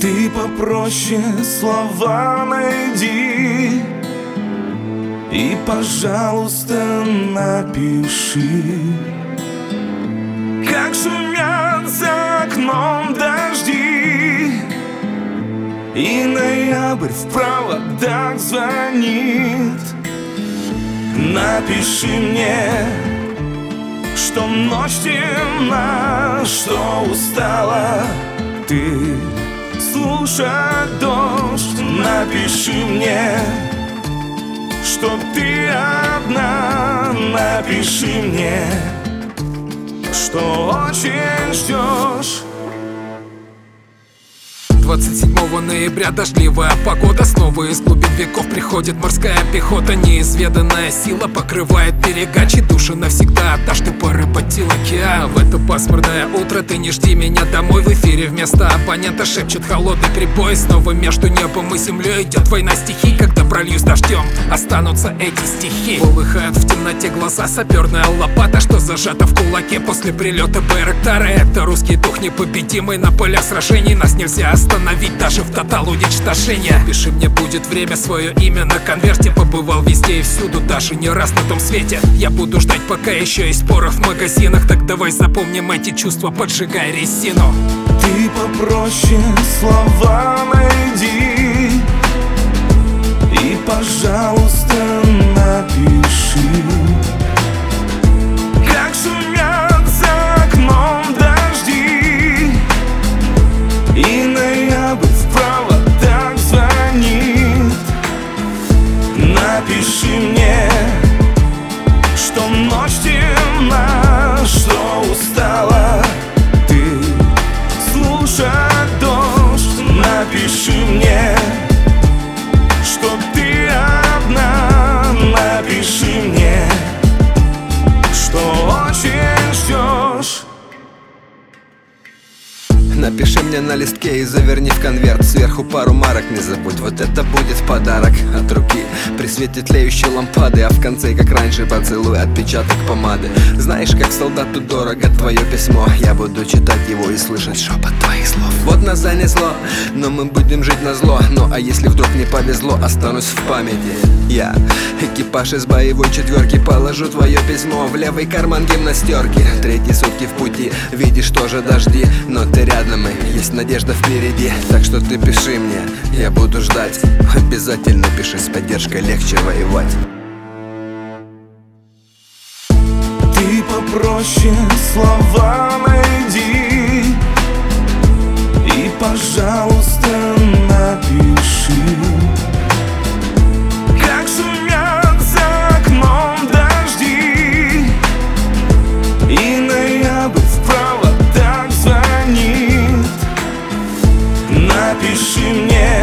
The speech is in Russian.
Ты попроще слова найди и, пожалуйста, напиши, как шумят за окном дожди, и ноябрь в проводах звонит. Напиши мне, что ночь темна, что устала ты слушать дождь. Напиши мне, что ты одна. Напиши мне, что очень ждешь. 27 ноября дождливая погода. Снова из глубин веков приходит морская пехота. Неизведанная сила покрывает берега, чьи души навсегда отдашь ты поры под океан. В это пасмурное утро ты не жди меня домой. В эфире вместо оппонента шепчет холодный прибой. Снова между небом и землей идет война стихий. Когда прольюсь дождем, останутся эти стихи. Полыхают в темноте глаза, саперная лопата, что зажата в кулаке после прилета Байрактара. Это русский дух непобедимый, на полях сражений нас нельзя остановить даже в тотал уничтожения. Пиши мне, будет время, свое имя на конверте. Побывал везде и всюду, даже не раз на том свете. Я буду ждать, пока еще есть порох в магазинах. Так давай запомним эти чувства, поджигай резину. Ты попроще слова найди и, пожалуйста, напиши, как шумят за окном дожди, и ноябрь в проводах звонит. Напиши мне, что ночь темна, что устала ты слушать дождь. Напиши мне, что ты одна. Напиши мне, что очень ждешь. Напиши мне на листке и заверни в конверт. Сверху пару марок не забудь, вот это будет подарок от руки при свете тлеющей лампады. А в конце, как раньше, поцелуй, отпечаток помады. Знаешь, как солдату дорого твое письмо. Я буду читать его и слышать шепот твоих слов. Вот нас занесло, но мы будем жить назло. Ну а если вдруг не повезло, останусь в памяти. Я, экипаж из боевой четверки, положу твое письмо в левый карман гимнастерки. Третьи сутки в пути, видишь тоже дожди, но ты рядом и есть надежда впереди. Так что ты пиши мне, я буду ждать. Обязательно пиши, с поддержкой легче воевать. Ты попроще слова найди и, пожалуйста, напиши, как шумят за окном дожди, и ноябрь в проводах звонит. Напиши мне,